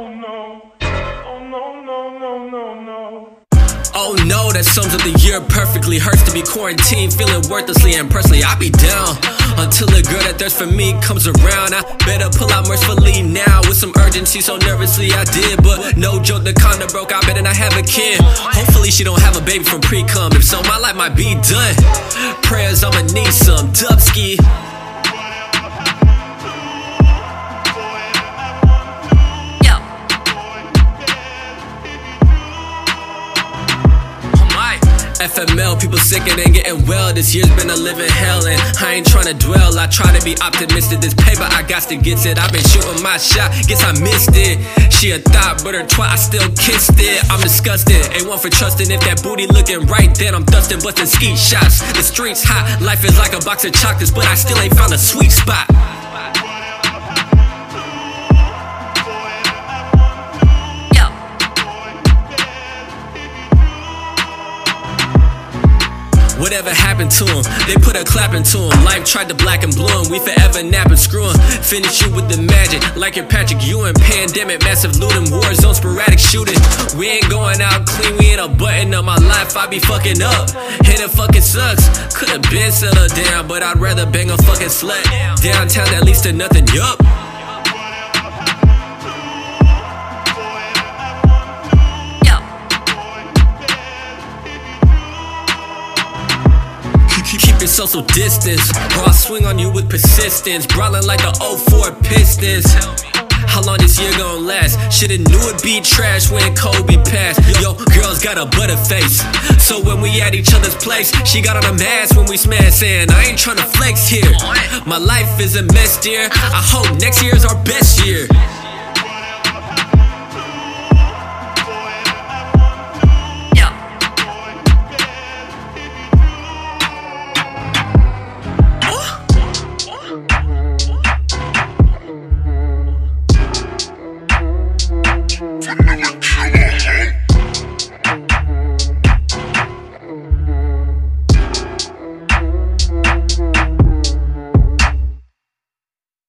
Oh no, that sums up the year perfectly. Hurts to be quarantined, feeling worthlessly. And personally, I be down until the girl that thirsts for me comes around. I better pull out mercifully now with some urgency, so nervously I did. But no joke, the condom broke, I better not have a kid. Hopefully she don't have a baby from pre-cum. If so, my life might be done. Prayers, I'ma need some Dubsky. FML, people sick and ain't getting well. This year's been a living hell and I ain't tryna dwell. I try to be optimistic. This paper, I got to get it. I've been shooting my shot, guess I missed it. She a thought, but her twat, I still kissed it. I'm disgusted, ain't one for trusting. If that booty looking right, then I'm dusting, busting skeet shots. The streets hot, life is like a box of chocolates, but I still ain't found a sweet spot. Whatever happened to him? They put a clap into him. Life tried to black and blue him. We forever nap and screw him. Finish you with the magic, like your Patrick Ewing. Pandemic, massive looting, war zone, sporadic shooting. We ain't going out clean, we ain't a button up. My life, I be fucking up, and it fucking sucks. Could've been settled down, but I'd rather bang a fucking slut downtown that leads to nothing, yup. Keep your social distance, or I'll swing on you with persistence. Brawling like the 04 Pistons. How long this year gon' last? Shoulda knew it'd be trash when Kobe passed. Yo, girl's got a butter face, so when we at each other's place, she got on a mask when we smash. Saying I ain't tryna flex here. My life is a mess, dear. I hope next year's our best year. Vanilla.